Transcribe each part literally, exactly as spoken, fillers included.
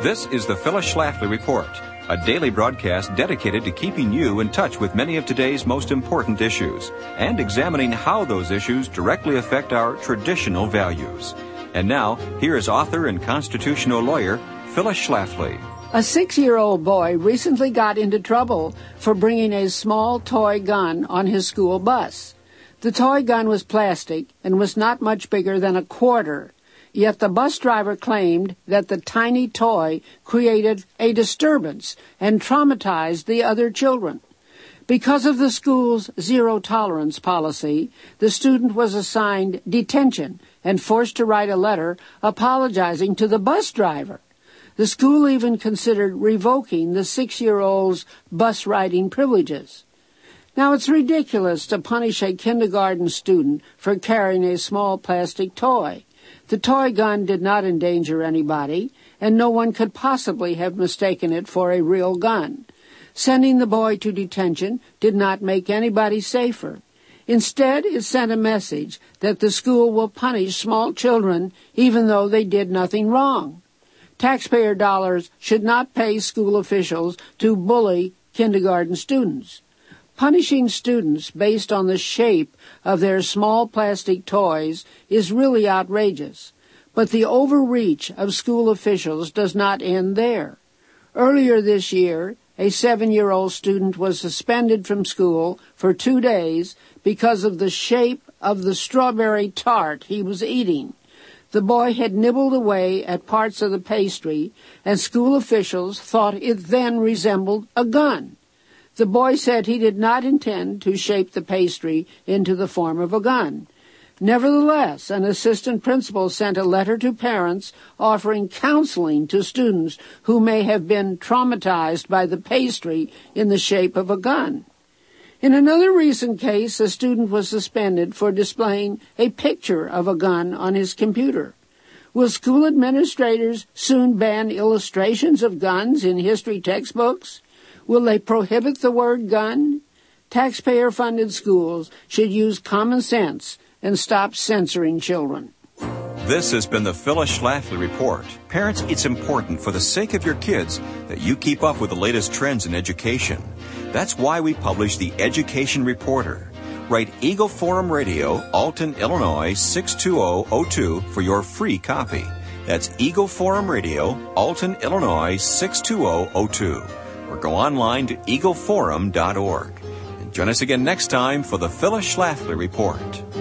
This is the Phyllis Schlafly Report, a daily broadcast dedicated to keeping you in touch with many of today's most important issues and examining how those issues directly affect our traditional values. And now, here is author and constitutional lawyer Phyllis Schlafly. A six-year-old boy recently got into trouble for bringing a small toy gun on his school bus. The toy gun was plastic and was not much bigger than a quarter. Yet the bus driver claimed that the tiny toy created a disturbance and traumatized the other children. Because of the school's zero-tolerance policy, the student was assigned detention and forced to write a letter apologizing to the bus driver. The school even considered revoking the six-year-old's bus riding privileges. Now, it's ridiculous to punish a kindergarten student for carrying a small plastic toy. The toy gun did not endanger anybody, and no one could possibly have mistaken it for a real gun. Sending the boy to detention did not make anybody safer. Instead, it sent a message that the school will punish small children even though they did nothing wrong. Taxpayer dollars should not pay school officials to bully kindergarten students. Punishing students based on the shape of their small plastic toys is really outrageous, but the overreach of school officials does not end there. Earlier this year, a seven-year-old student was suspended from school for two days because of the shape of the strawberry tart he was eating. The boy had nibbled away at parts of the pastry, and school officials thought it then resembled a gun. The boy said he did not intend to shape the pastry into the form of a gun. Nevertheless, an assistant principal sent a letter to parents offering counseling to students who may have been traumatized by the pastry in the shape of a gun. In another recent case, a student was suspended for displaying a picture of a gun on his computer. Will school administrators soon ban illustrations of guns in history textbooks? Will they prohibit the word gun? Taxpayer-funded schools should use common sense and stop censoring children. This has been the Phyllis Schlafly Report. Parents, it's important for the sake of your kids that you keep up with the latest trends in education. That's why we publish the Education Reporter. Write Eagle Forum Radio, Alton, Illinois, six two zero zero two for your free copy. That's Eagle Forum Radio, Alton, Illinois, six two zero zero two. Or go online to eagle forum dot org. And join us again next time for the Phyllis Schlafly Report.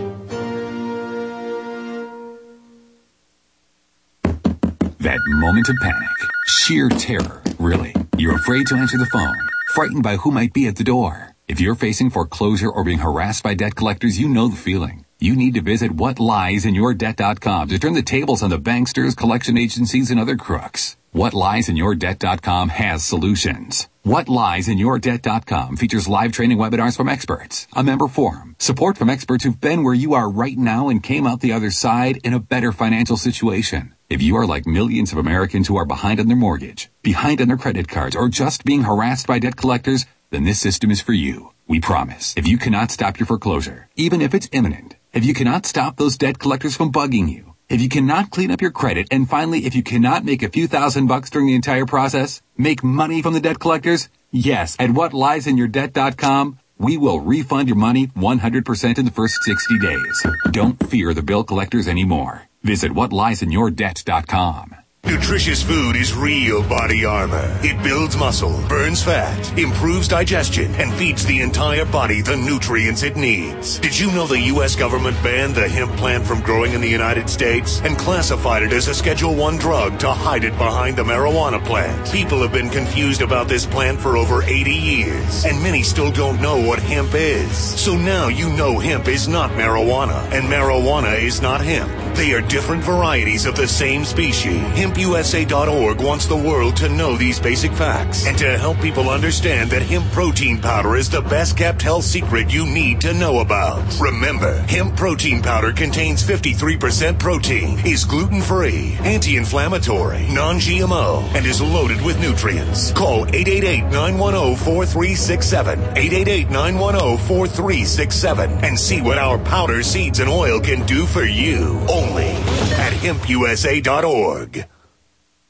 That moment of panic, sheer terror, really. You're afraid to answer the phone, frightened by who might be at the door. If you're facing foreclosure or being harassed by debt collectors, you know the feeling. You need to visit what lies in your debt dot com to turn the tables on the banksters, collection agencies, and other crooks. what lies in your debt dot com has solutions. what lies in your debt dot com features live training webinars from experts, a member forum, support from experts who've been where you are right now and came out the other side in a better financial situation. If you are like millions of Americans who are behind on their mortgage, behind on their credit cards, or just being harassed by debt collectors, then this system is for you. We promise. If you cannot stop your foreclosure, even if it's imminent, if you cannot stop those debt collectors from bugging you, if you cannot clean up your credit, and finally, if you cannot make a few thousand bucks during the entire process, make money from the debt collectors, yes, at what lies in your debt dot com, we will refund your money one hundred percent in the first sixty days. Don't fear the bill collectors anymore. Visit what lies in your debt dot com. Nutritious food is real body armor. It builds muscle, burns fat, improves digestion, and feeds the entire body the nutrients it needs. Did you know the U S government banned the hemp plant from growing in the United States and classified it as a Schedule one drug to hide it behind the marijuana plant? People have been confused about this plant for over eighty years, and many still don't know what hemp is. So now you know hemp is not marijuana, and marijuana is not hemp. They are different varieties of the same species. hemp u s a dot org wants the world to know these basic facts and to help people understand that hemp protein powder is the best kept health secret you need to know about. Remember, hemp protein powder contains fifty-three percent protein, is gluten-free, anti-inflammatory, non-G M O, and is loaded with nutrients. Call eight eight eight, nine one zero, four three six seven, eight eight eight, nine one zero, four three six seven, and see what our powder, seeds, and oil can do for you. Only at hemp u s a dot org.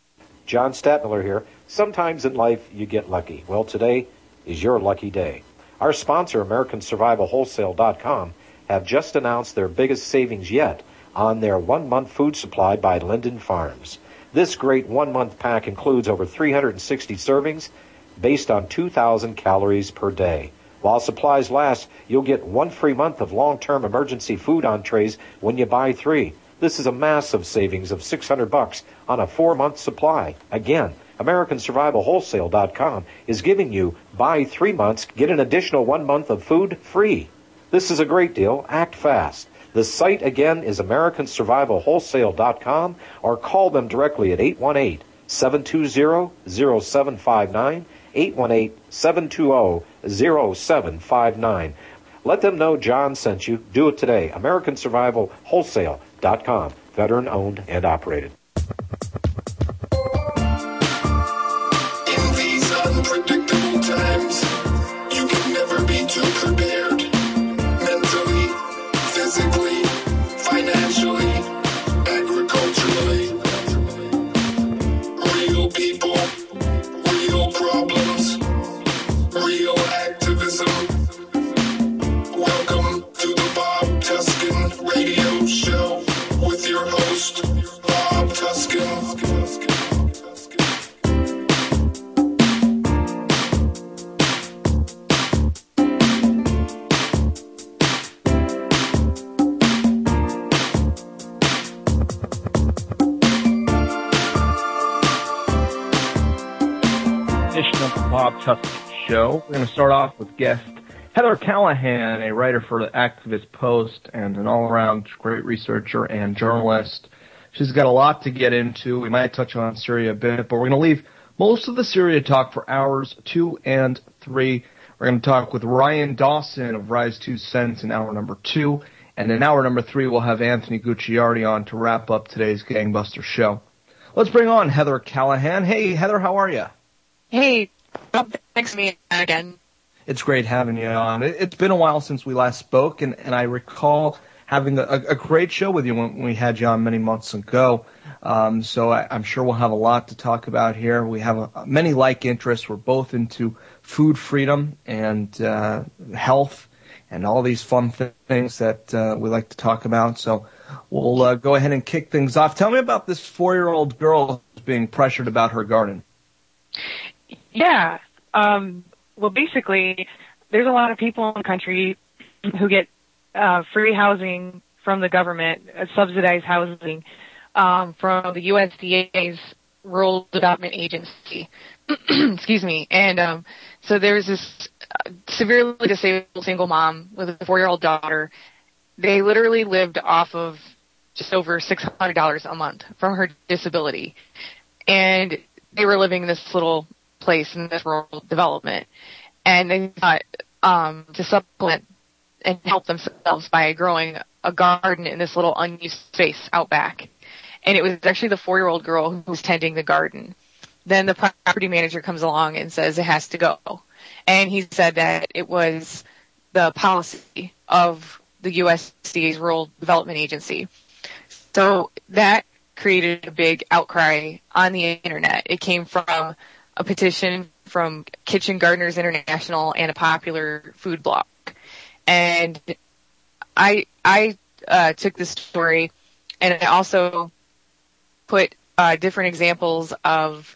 John Stadtmiller here. Sometimes in life you get lucky. Well, today is your lucky day. Our sponsor, American Survival Wholesale dot com, have just announced their biggest savings yet on their one-month food supply by Linden Farms. This great one-month pack includes over three hundred sixty servings based on two thousand calories per day. While supplies last, you'll get one free month of long-term emergency food entrees when you buy three. This is a massive savings of six hundred bucks on a four-month supply. Again, American Survival Wholesale dot com is giving you buy three months, get an additional one month of food free. This is a great deal. Act fast. The site again is American Survival Wholesale dot com, or call them directly at eight one eight, seven two zero, zero seven five nine, eight one eight, seven two zero, zero seven five nine. Let them know John sent you. Do it today. American Survival Wholesale dot com. Veteran owned and operated. In these unpredictable times, you can never be too prepared. Mentally, physically, financially, agriculturally. Real people, real problems, real activism. Welcome to the Bob Tuskin Radio Show with your host, Bob Tuskin. Edition of the Bob Tuskin Show. We're going to start off with guest Heather Callahan, a writer for the Activist Post and an all-around great researcher and journalist. She's got a lot to get into. We might touch on Syria a bit, but we're going to leave most of the Syria talk for hours two and three. We're going to talk with Ryan Dawson of Rise Two Cents in hour number two, and in hour number three we'll have Anthony Gucciardi on to wrap up today's Gangbuster show. Let's bring on Heather Callahan. Hey, Heather, how are you? Hey, Bob, thanks for me again. It's great having you on. It's been a while since we last spoke, and, and I recall having a, a great show with you when we had you on many months ago. Um, so I, I'm sure we'll have a lot to talk about here. We have a, many like interests. We're both into food freedom and uh, health and all these fun th- things that uh, we like to talk about. So we'll uh, go ahead and kick things off. Tell me about this four-year-old girl who's being pressured about her garden. Yeah. Um, well, basically, there's a lot of people in the country who get uh, free housing from the government, uh, subsidized housing um, from the U S D A's Rural Development Agency. Excuse me. And um, so there's this uh, severely disabled single mom with a four-year-old daughter. They literally lived off of just over six hundred dollars a month from her disability. And they were living in this little place in this rural development. And they thought um, to supplement and help themselves by growing a garden in this little unused space out back. And it was actually the four-year-old girl who was tending the garden. Then the property manager comes along and says it has to go. And he said that it was the policy of the U S D A's Rural Development Agency. So that created a big outcry on the internet. It came from a petition from Kitchen Gardeners International and a popular food blog. And I I uh, took this story and I also put uh, different examples of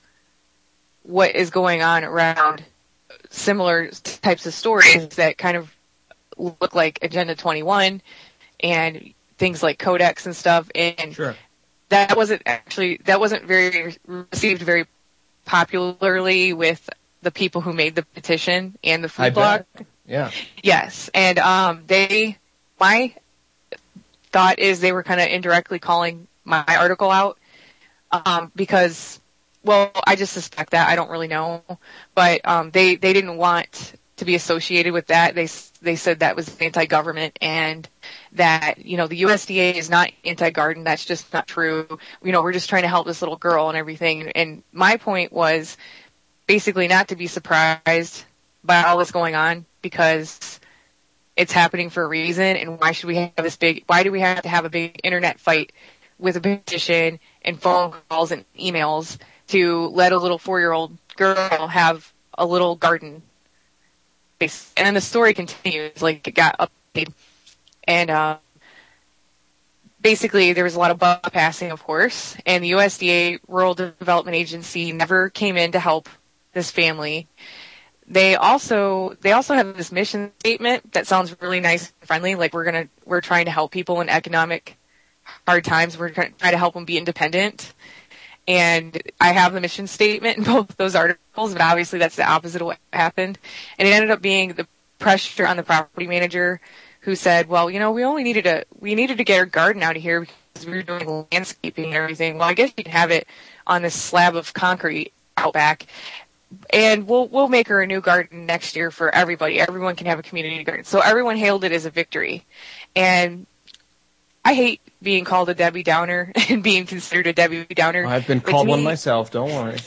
what is going on around similar types of stories that kind of look like Agenda twenty-one and things like Codex and stuff. And sure. that wasn't actually, that wasn't very received very popularly with the people who made the petition and the food I blog. bet. Yeah. Yes. And, um, they, my thought is they were kind of indirectly calling my article out, um, because, well, I just suspect that. I don't really know, but, um, they, they didn't want to be associated with that. They, they said that was anti-government and that, you know, the U S D A is not anti-garden. That's just not true. You know, we're just trying to help this little girl and everything. And my point was basically not to be surprised by all this going on because it's happening for a reason. And why should we have this big, why do we have to have a big internet fight with a petition and phone calls and emails to let a little four-year-old girl have a little garden. And then the story continues, like it got updated. And uh, basically there was a lot of bypassing, of course, and the U S D A Rural Development Agency never came in to help this family. They also they also have this mission statement that sounds really nice and friendly, like we're gonna we're trying to help people in economic hard times. We're trying to help them be independent. And I have the mission statement in both those articles, but obviously that's the opposite of what happened. And it ended up being the pressure on the property manager who said, well, you know, we only needed a, we needed to get our garden out of here because we were doing landscaping and everything. Well, I guess you can have it on this slab of concrete out back. And we'll, we'll make her a new garden next year for everybody. Everyone can have a community garden. So everyone hailed it as a victory. And I hate being called a Debbie Downer and being considered a Debbie Downer. I've been called one myself, don't worry.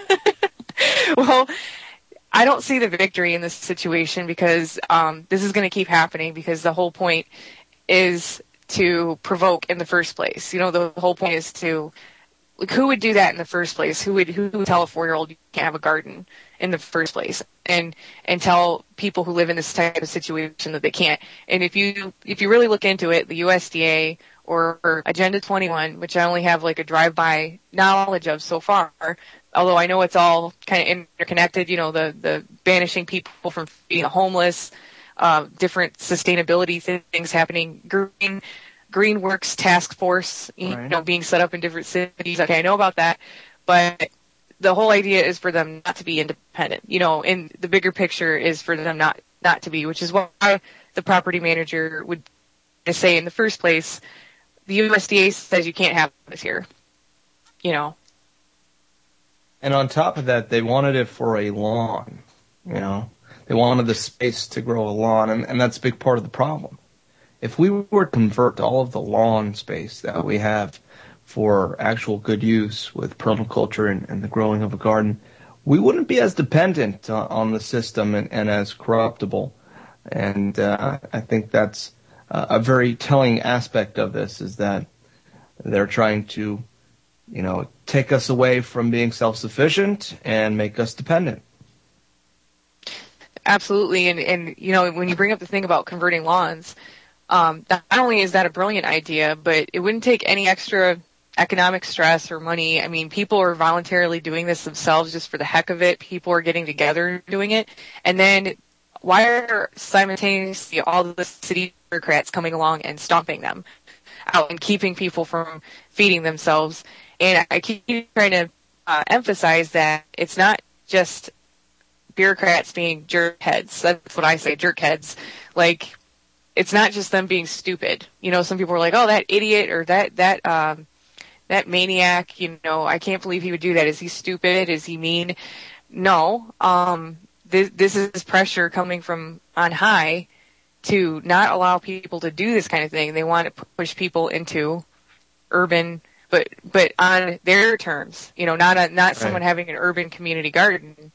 Well, I don't see the victory in this situation because um, this is going to keep happening because the whole point is to provoke in the first place. You know, the whole point is to, like, who would do that in the first place? Who would who would tell a four-year-old you can't have a garden in the first place, and and tell people who live in this type of situation that they can't? And if you if you really look into it, the U S D A or, or Agenda twenty-one, which I only have like a drive-by knowledge of so far, although I know it's all kind of interconnected, you know, the, the banishing people from being the homeless, uh, different sustainability things happening, green, green works task force, you right. know, being set up in different cities. Okay, I know about that, but the whole idea is for them not to be independent, you know, and the bigger picture is for them not, not to be, which is why the property manager would say in the first place, the U S D A says you can't have this here, you know. And on top of that, they wanted it for a lawn, you know. They wanted the space to grow a lawn, and, and that's a big part of the problem. If we were to convert all of the lawn space that we have for actual good use with permaculture and, and the growing of a garden, we wouldn't be as dependent uh, on the system and, and as corruptible. And uh, I think that's uh, a very telling aspect of this, is that they're trying to, you know, take us away from being self-sufficient and make us dependent. Absolutely. And, and, you know, when you bring up the thing about converting lawns, um, not only is that a brilliant idea, but it wouldn't take any extra economic stress or money. I mean, people are voluntarily doing this themselves just for the heck of it. People are getting together doing it. And then why are simultaneously all the city bureaucrats coming along and stomping them out and keeping people from feeding themselves? And I keep trying to uh, emphasize that it's not just bureaucrats being jerk heads. That's what I say, jerk heads. Like, it's not just them being stupid. You know, some people are like, oh, that idiot or that, that, um, that maniac, you know, I can't believe he would do that. Is he stupid? Is he mean? No. Um, this, this is pressure coming from on high to not allow people to do this kind of thing. They want to push people into urban, but, but on their terms, you know, not a, not right. someone having an urban community garden.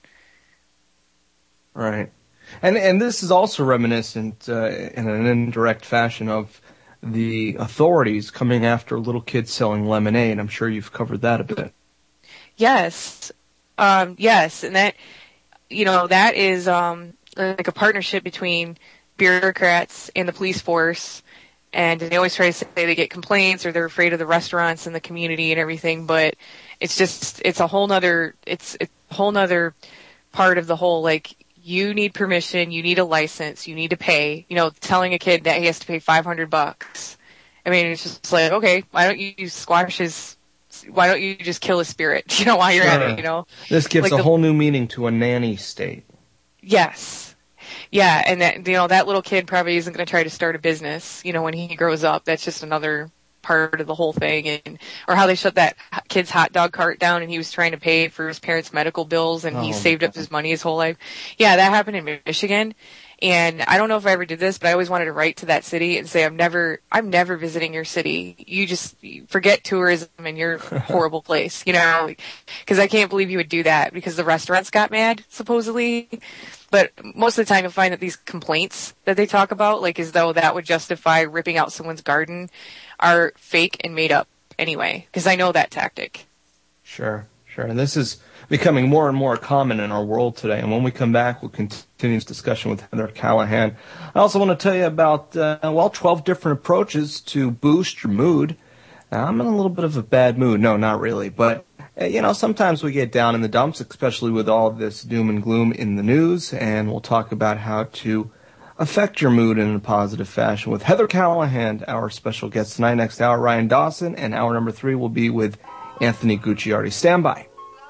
Right. And and this is also reminiscent uh, in an indirect fashion of the authorities coming after little kids selling lemonade. I'm sure you've covered that a bit. Yes. Um, yes. And that, you know, that is um, like a partnership between bureaucrats and the police force. And they always try to say they get complaints or they're afraid of the restaurants and the community and everything. But it's just, it's a whole nother, it's, it's a whole nother part of the whole, like, you need permission, you need a license, you need to pay, you know, telling a kid that he has to pay five hundred bucks. I mean, it's just like, okay, why don't you squash his, why don't you just kill his spirit, you know, while you're sure. at it, you know? This gives like a the, whole new meaning to a nanny state. Yes. Yeah, and that, you know, that little kid probably isn't going to try to start a business, you know, when he grows up. That's just another part of the whole thing. And or how they shut that kid's hot dog cart down and he was trying to pay for his parents' medical bills and oh, he saved up his money his whole life. Yeah, that happened in Michigan. And I don't know if I ever did this, but I always wanted to write to that city and say, I'm never, I'm never visiting your city. You just forget tourism and your horrible place, you know, because I can't believe you would do that because the restaurants got mad, supposedly. But most of the time you'll find that these complaints that they talk about, like as though that would justify ripping out someone's garden, are fake and made up anyway, because I know that tactic. Sure, Sure, and this is becoming more and more common in our world today. And when we come back, we'll continue this discussion with Heather Callahan. I also want to tell you about, uh, well, twelve different approaches to boost your mood. Now, I'm in a little bit of a bad mood. No, not really. But, uh, you know, sometimes we get down in the dumps, especially with all this doom and gloom in the news. And we'll talk about how to affect your mood in a positive fashion with Heather Callahan, our special guest tonight. Next hour, Ryan Dawson. And hour number three will be with Anthony Gucciardi. Stand by.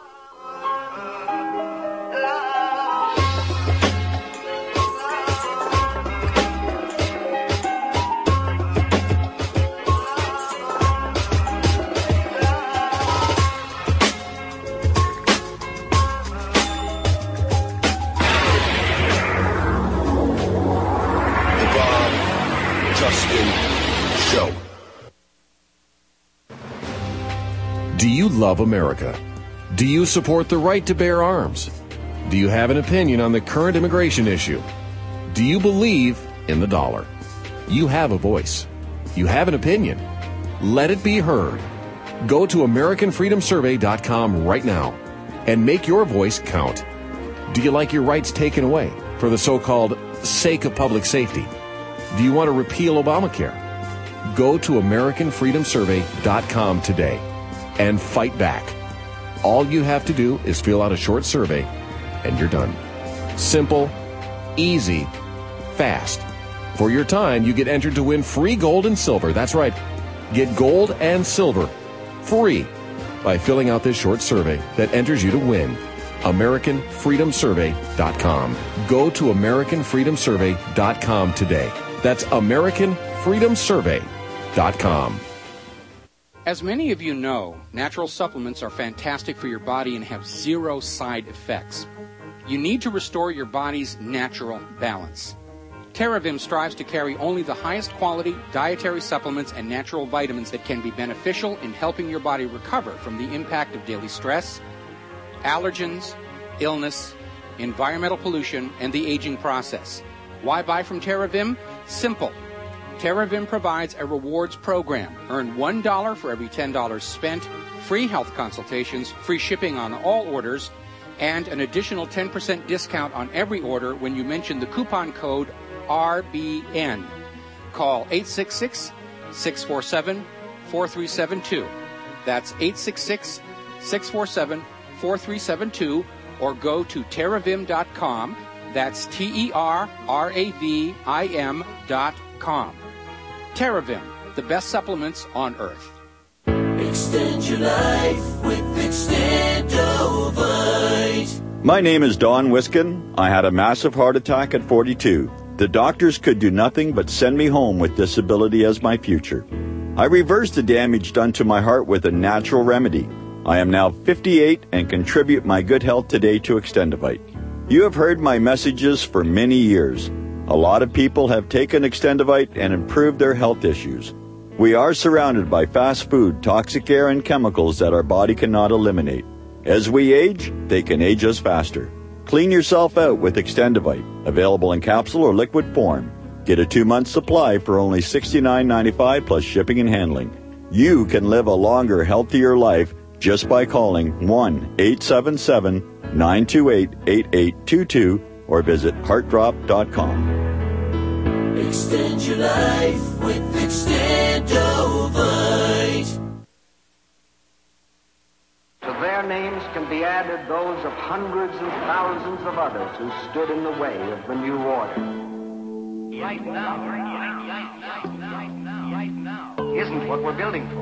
Do you love America? Do you support the right to bear arms? Do you have an opinion on the current immigration issue? Do you believe in the dollar? You have a voice. You have an opinion. Let it be heard. Go to American Freedom Survey dot com right now and make your voice count. Do you like your rights taken away for the so-called sake of public safety? Do you want to repeal Obamacare? Go to American Freedom Survey dot com today and fight back. All you have to do is fill out a short survey, and you're done. Simple, easy, fast. For your time, you get entered to win free gold and silver. That's right. Get gold and silver free by filling out this short survey that enters you to win. American Freedom Survey dot com. Go to American Freedom Survey dot com today. That's American Freedom Survey dot com. As many of you know, natural supplements are fantastic for your body and have zero side effects. You need to restore your body's natural balance. TerraVim strives to carry only the highest quality dietary supplements and natural vitamins that can be beneficial in helping your body recover from the impact of daily stress, allergens, illness, environmental pollution, and the aging process. Why buy from TerraVim? Simple. TerraVim provides a rewards program. Earn one dollar for every ten dollars spent, free health consultations, free shipping on all orders, and an additional ten percent discount on every order when you mention the coupon code R B N. Call eight six six, six four seven, four three seven two. That's eight six six, six four seven, four three seven two, or go to terravim dot com. That's T E R R A V I M dot com. TerraVim, the best supplements on earth. Extend your life with Extendovite. My name is Don Wiskin. I had a massive heart attack at forty-two. The doctors could do nothing but send me home with disability as my future. I reversed the damage done to my heart with a natural remedy. I am now fifty-eight and contribute my good health today to Extendovite. You have heard my messages for many years. A lot of people have taken Extendovite and improved their health issues. We are surrounded by fast food, toxic air, and chemicals that our body cannot eliminate. As we age, they can age us faster. Clean yourself out with Extendovite, available in capsule or liquid form. Get a two-month supply for only sixty-nine ninety-five plus shipping and handling. You can live a longer, healthier life just by calling one eight seven seven, nine two eight, eight eight two two or visit heart drop dot com. Extend your life with Extendovite. To their names can be added those of hundreds and thousands of others who stood in the way of the new order. Right now, right now, right now, right now, isn't what we're building for.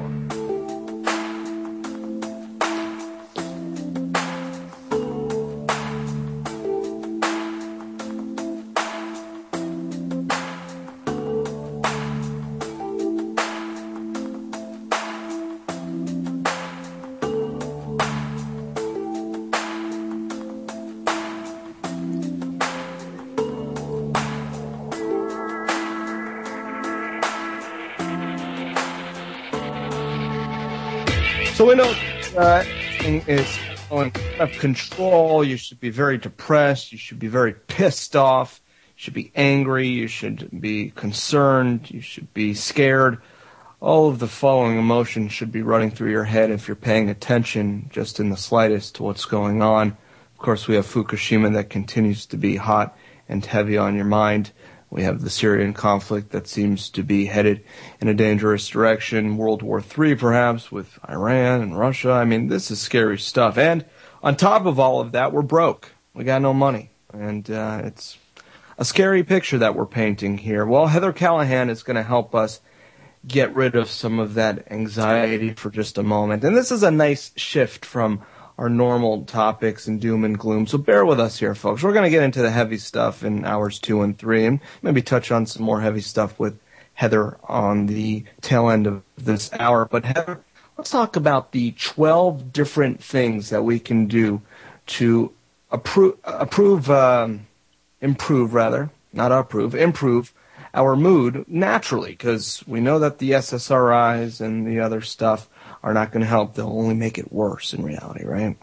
So we know uh, it's on of control. You should be very depressed. You should be very pissed off. You should be angry. You should be concerned. You should be scared. all of the following emotions should be running through your head if you're paying attention just in the slightest to what's going on. Of course, we have Fukushima that continues to be hot and heavy on your mind. We have the Syrian conflict that seems to be headed in a dangerous direction. World War Three, perhaps, with Iran and Russia. I mean, this is scary stuff. And on top of all of that, we're broke. We got no money. And uh, it's a scary picture that we're painting here. Well, Heather Callahan is going to help us get rid of some of that anxiety for just a moment. And this is a nice shift from our normal topics and doom and gloom. So bear with us here, folks. We're going to get into the heavy stuff in hours two and three and maybe touch on some more heavy stuff with Heather on the tail end of this hour. But Heather, let's talk about the twelve different things that we can do to approve, approve, um, improve rather, not approve, improve our mood naturally, because we know that the S S R Is and the other stuff are not going to help. They'll only make it worse in reality, right?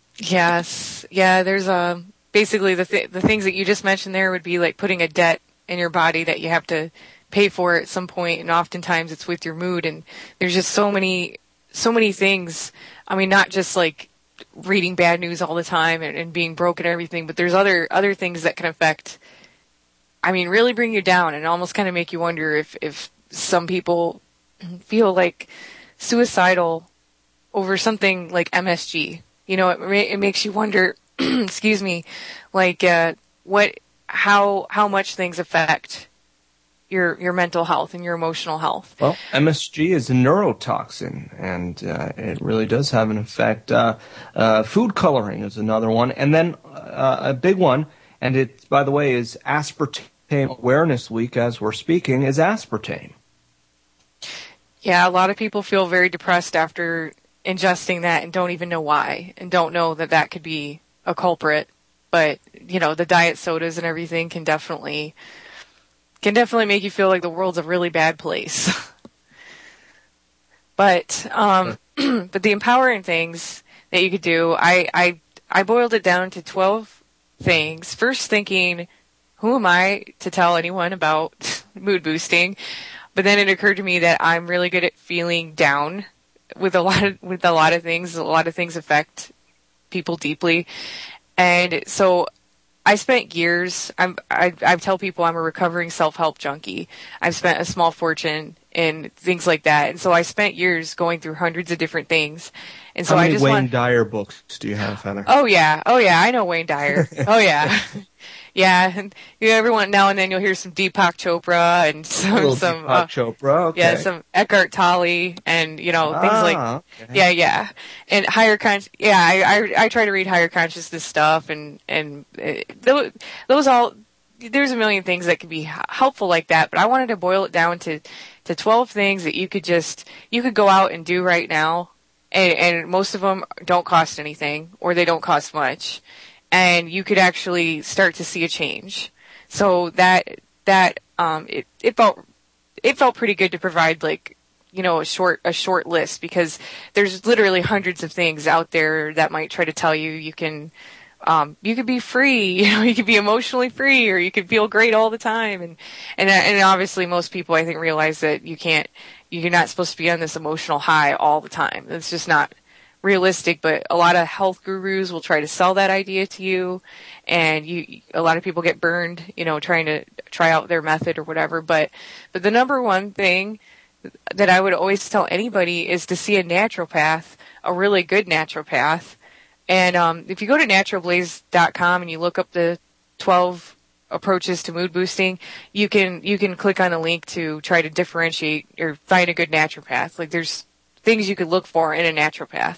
Yes. Yeah, there's uh, basically the th- the things that you just mentioned there would be like putting a debt in your body that you have to pay for at some point, and oftentimes it's with your mood. And there's just so many, so many things. I mean, not just like reading bad news all the time and, and being broke and everything, but there's other other things that can affect, I mean, really bring you down and almost kind of make you wonder if, if some people feel like suicidal over something like M S G. You know, it, it makes you wonder, excuse me, like, uh, what, how, how much things affect your, your mental health and your emotional health. Well, M S G is a neurotoxin, and uh, it really does have an effect. Uh, uh, food coloring is another one. And then uh, a big one, and it, by the way, is Aspartame Awareness Week as we're speaking, is aspartame. Yeah, a lot of people feel very depressed after ingesting that and don't even know why, and don't know that that could be a culprit. But, you know, the diet sodas and everything can definitely, can definitely make you feel like the world's a really bad place. But, um, but the empowering things that you could do, I, I, I boiled it down to twelve things. First thinking, who am I to tell anyone about mood boosting? But then it occurred to me that I'm really good at feeling down with a lot of, with a lot of things. A lot of things affect people deeply. And so I spent years, I'm, I, I tell people I'm a recovering self-help junkie. I've spent a small fortune in things like that. And so I spent years going through hundreds of different things. And so How many I just Wayne want, Dyer books do you have, Heather? Oh yeah. Oh yeah. I know Wayne Dyer. Oh yeah. Yeah, and you know, every one now and then you'll hear some Deepak Chopra and some, some Deepak uh, Chopra, okay. yeah, some Eckhart Tolle and you know things Ah, like okay. yeah, yeah, and higher con. Yeah, I, I I try to read higher consciousness stuff and and uh, those those all. There's a million things that could be helpful like that, but I wanted to boil it down to to twelve things that you could just you could go out and do right now, and and most of them don't cost anything or they don't cost much. And you could actually start to see a change. So that, that, um, it, it felt, it felt pretty good to provide like, you know, a short, a short list, because there's literally hundreds of things out there that might try to tell you you can, um, you could be free, you know, you could be emotionally free, or you could feel great all the time. And, and, and obviously most people I think realize that you can't, you're not supposed to be on this emotional high all the time. It's just not realistic, but a lot of health gurus will try to sell that idea to you, and you, a lot of people get burned, you know, trying to try out their method or whatever. But, but the number one thing that I would always tell anybody is to see a naturopath, a really good naturopath. And, um, if you go to natural blaze dot com and you look up the twelve approaches to mood boosting, you can, you can click on a link to try to differentiate or find a good naturopath. Like there's things you could look for in a naturopath.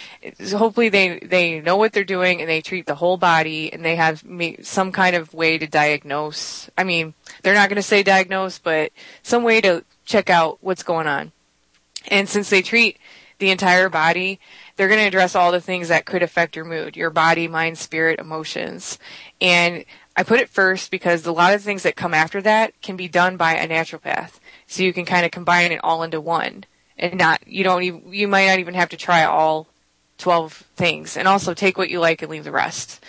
So hopefully they, they know what they're doing and they treat the whole body and they have some kind of way to diagnose. I mean, they're not going to say diagnose, but some way to check out what's going on. And since they treat the entire body, they're going to address all the things that could affect your mood, your body, mind, spirit, emotions. And I put it first because a lot of things that come after that can be done by a naturopath. So you can kind of combine it all into one. And not, you don't even, you might not even have to try all twelve things. And also take what you like and leave the rest.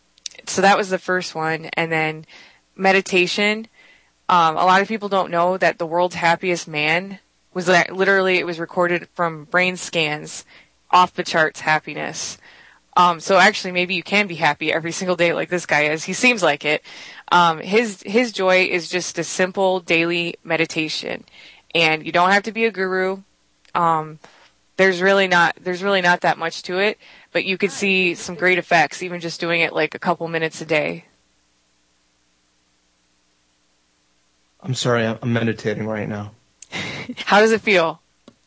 So that was the first one. And then meditation. Um, a lot of people don't know that the world's happiest man was that literally, it was recorded from brain scans, off the charts happiness. Um, so actually maybe you can be happy every single day like this guy is. He seems like it. Um, his, his joy is just a simple daily meditation. And you don't have to be a guru. Um, there's really not, there's really not that much to it, but you could see some great effects, even just doing it like a couple minutes a day. I'm sorry, I'm meditating right now. How does it feel?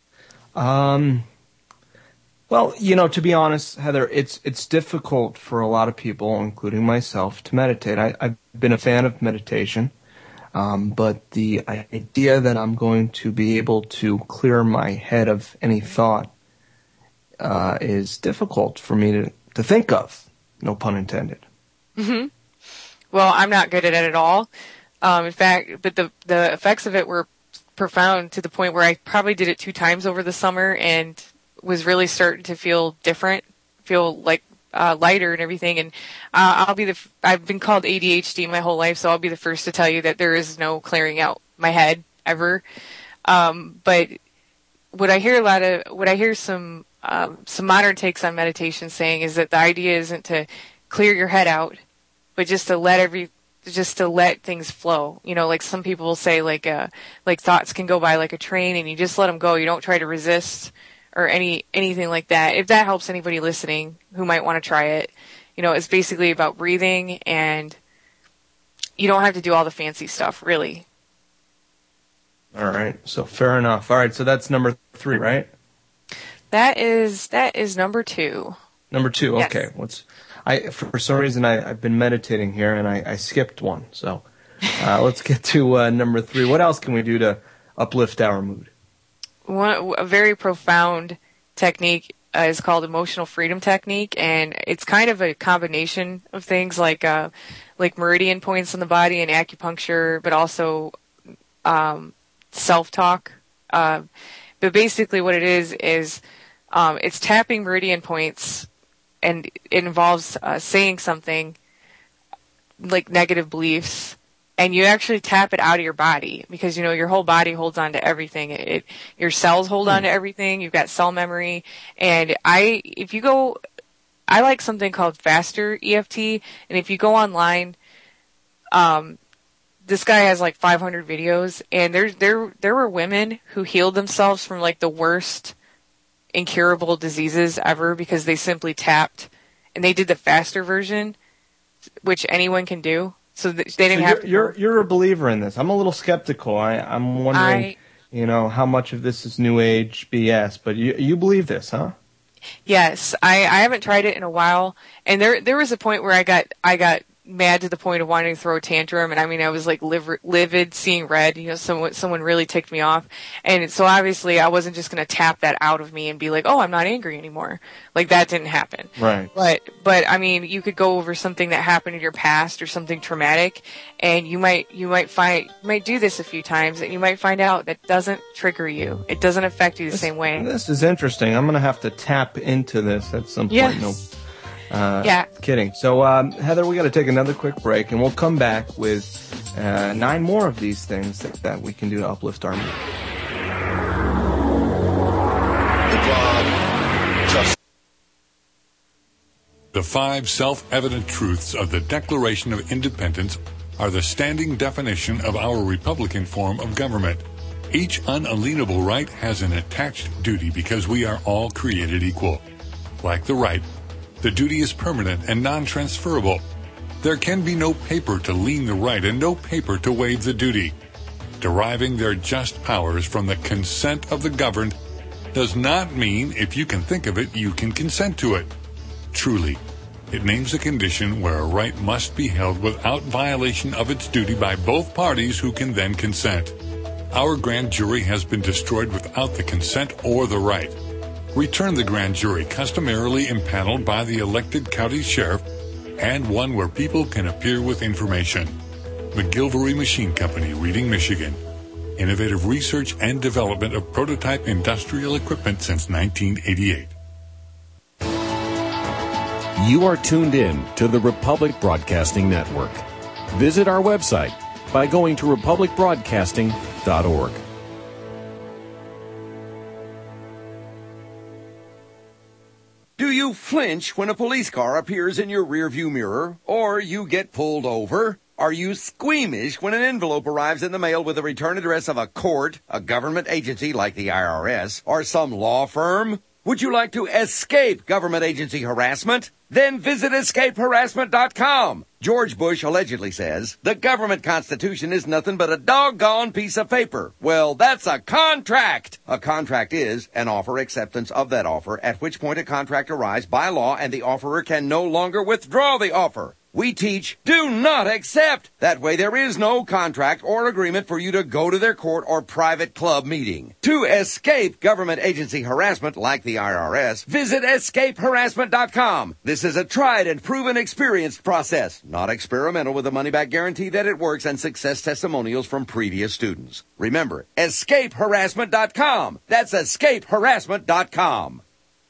Um, well, you know, to be honest, Heather, it's it's difficult for a lot of people, including myself, to meditate. I, I've been a fan of meditation, um, but the idea that I'm going to be able to clear my head of any thought uh, is difficult for me to, to think of, no pun intended. Mm-hmm. Well, I'm not good at it at all. Um, in fact, but the the effects of it were profound to the point where I probably did it two times over the summer and was really starting to feel different, feel like uh, lighter and everything. And uh, I'll be the, f- I've been called A D H D my whole life, so I'll be the first to tell you that there is no clearing out my head ever. Um, but what I hear a lot of, what I hear some, um, some modern takes on meditation saying is that the idea isn't to clear your head out, but just to let every, just to let things flow. You know, like some people will say like, uh, like thoughts can go by like a train and you just let them go. You don't try to resist or any, anything like that. If that helps anybody listening who might want to try it, you know, it's basically about breathing and you don't have to do all the fancy stuff, really. All right. So fair enough. All right. So that's number three, right? That is, that is number two. Number two. Yes. Okay. What's, I, for some reason I, I've been meditating here and I, I skipped one. So, uh, let's get to, uh, number three. What else can we do to uplift our mood? One, a very profound technique uh, is called emotional freedom technique, and it's kind of a combination of things like uh, like meridian points on the body and acupuncture, but also um, self-talk. Uh, but basically, what it is is um, it's tapping meridian points, and it involves uh, saying something like negative beliefs. And you actually tap it out of your body because, you know, your whole body holds on to everything. It, it your cells hold on to everything. You've got cell memory. And I, if you go, I like something called Faster E F T. And if you go online, um, this guy has like five hundred videos. And there, there, there were women who healed themselves from like the worst incurable diseases ever because they simply tapped. And they did the faster version, which anyone can do. So they didn't so have. You're, you're you're a believer in this. I'm a little skeptical. I I'm wondering, I, you know, how much of this is New Age B S. But you you believe this, huh? Yes, I I haven't tried it in a while, and there there was a point where I got I got mad to the point of wanting to throw a tantrum, and I mean I was like liv- livid, seeing red. You know, someone someone really ticked me off, and so obviously I wasn't just going to tap that out of me and be like, oh, I'm not angry anymore. Like that didn't happen. Right. But but I mean, you could go over something that happened in your past or something traumatic, and you might you might find you might do this a few times, and you might find out that doesn't trigger you. It doesn't affect you the this, same way. This is interesting. I'm going to have to tap into this at some point. Yes. No. Uh, yeah. Kidding. So, um, Heather, we got to take another quick break, and we'll come back with uh, nine more of these things that, that we can do to uplift our mood. The five self-evident truths of the Declaration of Independence are the standing definition of our Republican form of government. Each unalienable right has an attached duty because we are all created equal. Like the right, the duty is permanent and non-transferable. There can be no paper to lien the right and no paper to waive the duty. Deriving their just powers from the consent of the governed does not mean if you can think of it, you can consent to it. Truly, it names a condition where a right must be held without violation of its duty by both parties who can then consent. Our grand jury has been destroyed without the consent or the right. Return the grand jury customarily impaneled by the elected county sheriff and one where people can appear with information. McGilvery Machine Company, Reading, Michigan. Innovative research and development of prototype industrial equipment since nineteen eighty-eight. You are tuned in to the Republic Broadcasting Network. Visit our website by going to republic broadcasting dot org. flinch when a police car appears in your rearview mirror or you get pulled over? Are you squeamish when an envelope arrives in the mail with the return address of a court, a government agency like the I R S, or some law firm? Would you like to escape government agency harassment? Then visit escape harassment dot com. George Bush allegedly says, the government constitution is nothing but a doggone piece of paper. Well, that's a contract. A contract is an offer acceptance of that offer, at which point a contract arrives by law and the offerer can no longer withdraw the offer. We teach, do not accept. That way there is no contract or agreement for you to go to their court or private club meeting. To escape government agency harassment like the I R S, visit escape harassment dot com. This is a tried and proven experienced process, not experimental, with a money-back guarantee that it works and success testimonials from previous students. Remember, escape harassment dot com. That's escape harassment dot com.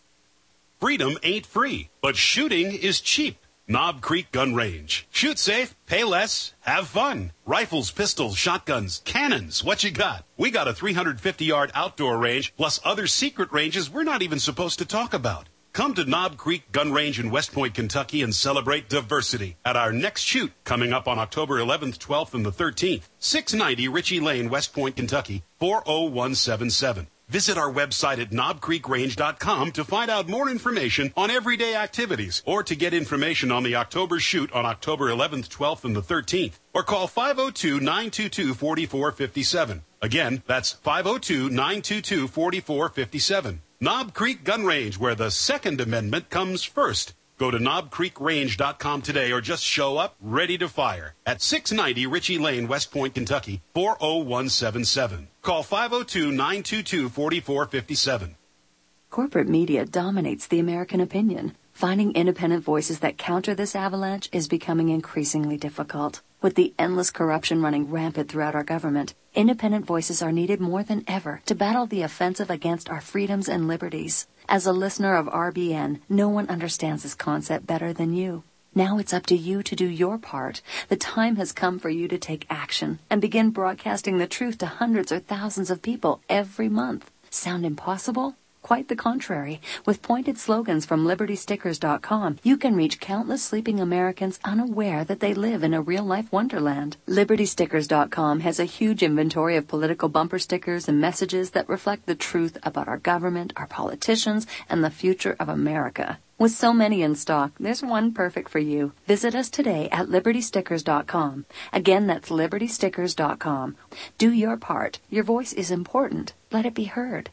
Freedom ain't free, but shooting is cheap. Knob Creek Gun Range. Shoot safe, pay less, have fun. Rifles, pistols, shotguns, cannons, what you got? We got a three hundred fifty yard outdoor range, plus other secret ranges we're not even supposed to talk about. Come to Knob Creek Gun Range in West Point, Kentucky, and celebrate diversity at our next shoot coming up on October eleventh, twelfth, and the thirteenth. six ninety Ritchie Lane, West Point, Kentucky, four oh one seven seven. Visit our website at knob creek range dot com to find out more information on everyday activities or to get information on the October shoot on October eleventh, twelfth, and the thirteenth. Or call five oh two, nine two two, four four five seven. Again, that's five oh two, nine two two, four four five seven. Knob Creek Gun Range, where the Second Amendment comes first. Go to knob creek range dot com today or just show up ready to fire at six ninety Ritchie Lane, West Point, Kentucky, four oh one seven seven. Call five oh two, nine two two, four four five seven. Corporate media dominates the American opinion. Finding independent voices that counter this avalanche is becoming increasingly difficult. With the endless corruption running rampant throughout our government, independent voices are needed more than ever to battle the offensive against our freedoms and liberties. As a listener of R B N, no one understands this concept better than you. Now it's up to you to do your part. The time has come for you to take action and begin broadcasting the truth to hundreds or thousands of people every month. Sound impossible? Quite the contrary. With pointed slogans from liberty stickers dot com, you can reach countless sleeping Americans unaware that they live in a real-life wonderland. liberty stickers dot com has a huge inventory of political bumper stickers and messages that reflect the truth about our government, our politicians, and the future of America. With so many in stock, there's one perfect for you. Visit us today at liberty stickers dot com. Again, that's liberty stickers dot com. Do your part. Your voice is important. Let it be heard.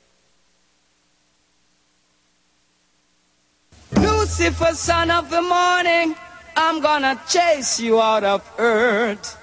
Lucifer, son of the morning, I'm gonna chase you out of earth.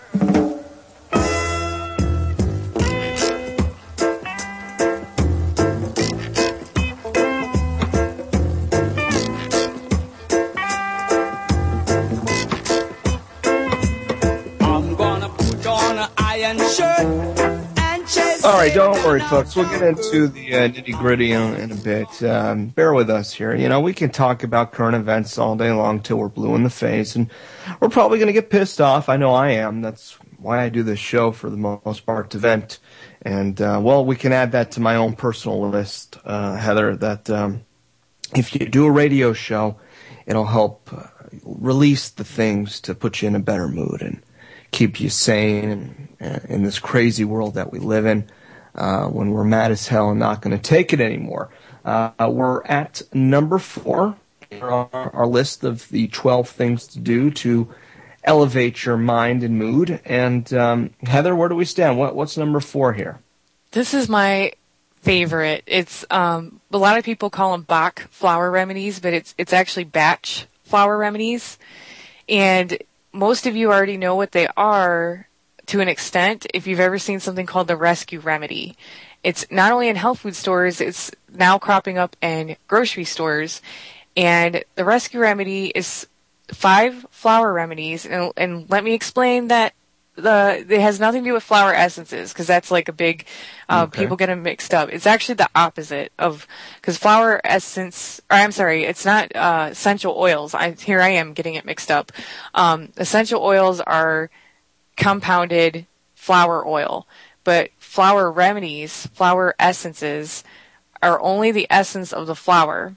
I'm gonna put on an iron shirt. All right, don't worry, folks. We'll get into the uh, nitty-gritty in, in a bit. Um, bear with us here. You know, we can talk about current events all day long till we're blue in the face, and we're probably going to get pissed off. I know I am. That's why I do this show for the most part to vent. And, uh, well, we can add that to my own personal list, uh, Heather, that um, if you do a radio show, it'll help uh, release the things to put you in a better mood and keep you sane in, in this crazy world that we live in uh, when we're mad as hell and not going to take it anymore. Uh, we're at number four in our, our list of the twelve things to do to elevate your mind and mood. And um, Heather, where do we stand? What, what's number four here? This is my favorite. It's um, a lot of people call them Bach flower remedies, but it's it's actually Bach flower remedies. And most of you already know what they are to an extent if you've ever seen something called the Rescue Remedy. It's not only in health food stores, it's now cropping up in grocery stores. And the Rescue Remedy is five flower remedies. And, and let me explain that the it has nothing to do with flower essences, because that's like a big, uh, okay. people get them mixed up. It's actually the opposite of, because flower essence, or I'm sorry, it's not uh, essential oils. I, here I am getting it mixed up. Um, essential oils are compounded flower oil, but flower remedies, flower essences, are only the essence of the flower.